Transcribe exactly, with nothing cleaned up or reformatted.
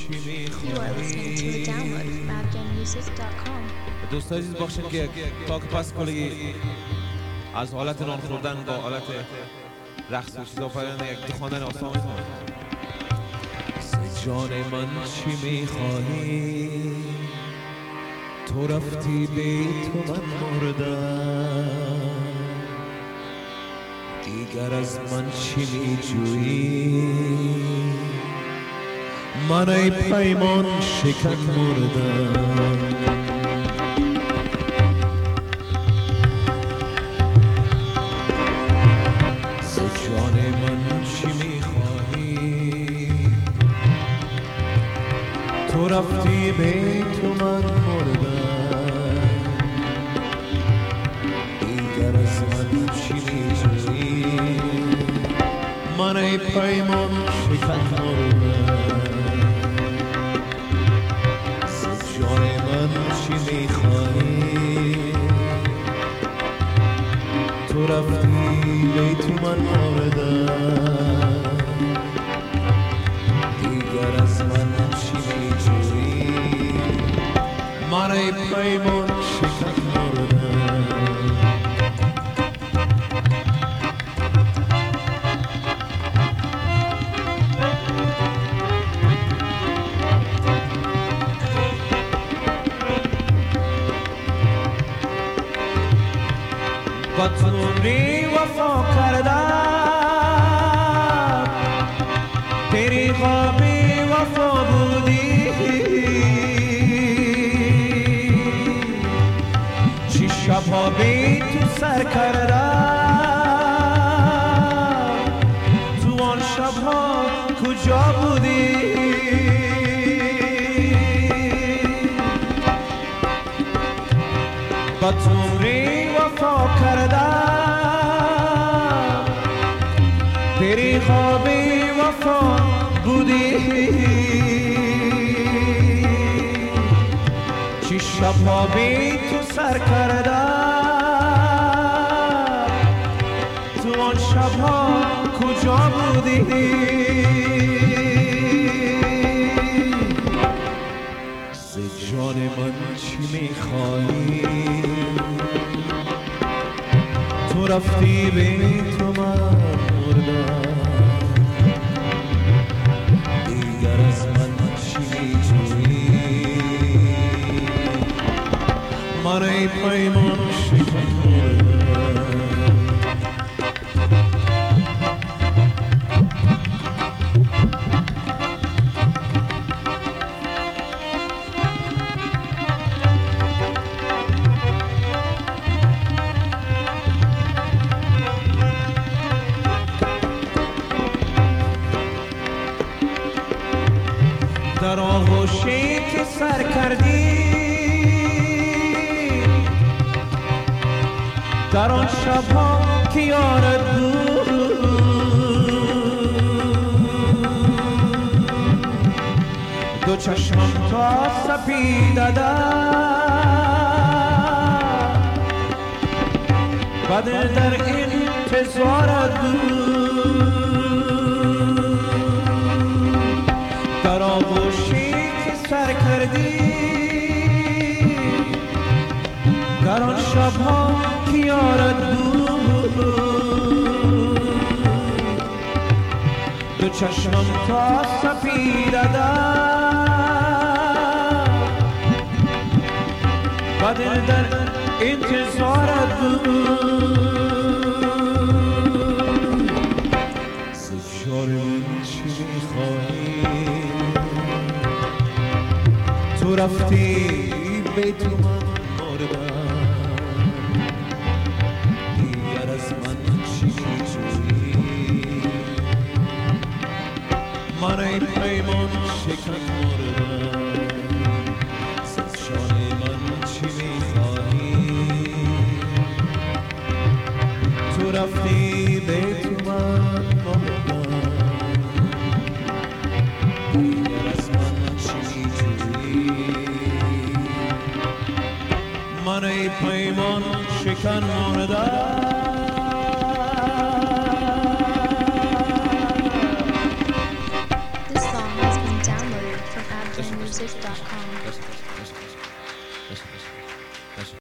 You are listening to a download from afghan music dot com. دوست عزیز بخشید که تا که پس کلی از حالت نان خوردن با حالت رقص و چیزا پایان یک خواندن آسان میکنم. جان من چی میخواهی؟ تو رفتی به تو من مردم، دیگر از من چی میجویی؟ من ای پیمان شکن مردم. ز جان من چی میخواهی؟ تو رفتی به تو من مردم، دیگر از من چی میجویی؟ من ای پیمان شکن مردم. ز جان من چی میخواهی؟ تو رفتی به تو من مردم، دیگر از من چی میجویی؟ من ای پیمان شکن مردم. با تو عمری وفا کردم، تیری خوابی وفا بودی، چی شبها بی تو سر کردم، تو آن شبها کجا بودی؟ با تو عمری وفا کردم، تیری خوابی وفا بودی، چی شبها بی تو سر کردم، تو آن شبها کجا بودی؟ ز جان من چی میخواهی؟ تو رفتی به تو من مردم، دیگر از من چی میجویی؟ من ای پیمان شکن مردم. در آغوشی که سر کردی، در آن شبها که یارت بود، دو چشمم تا سپیده و دل در انتظارت بود. در آغوشی که سر کردی، در آن شبها که یارت بود، دو چشمم تا سپیده و دل در انتظارت بود. ز جان من چی میخواهی؟ تو رفتی به تو من مردم، دیگر از من چی میجویی؟ من ای پیمان شکن مردم. ز جان من چی میخواهی؟ تو رفتی به تو من مردم، دیگر از من چی میجویی؟ من ای پیمان شکن مردم. This song has been downloaded from gen music dot com. باشه باشه باشه باشه باشه باشه.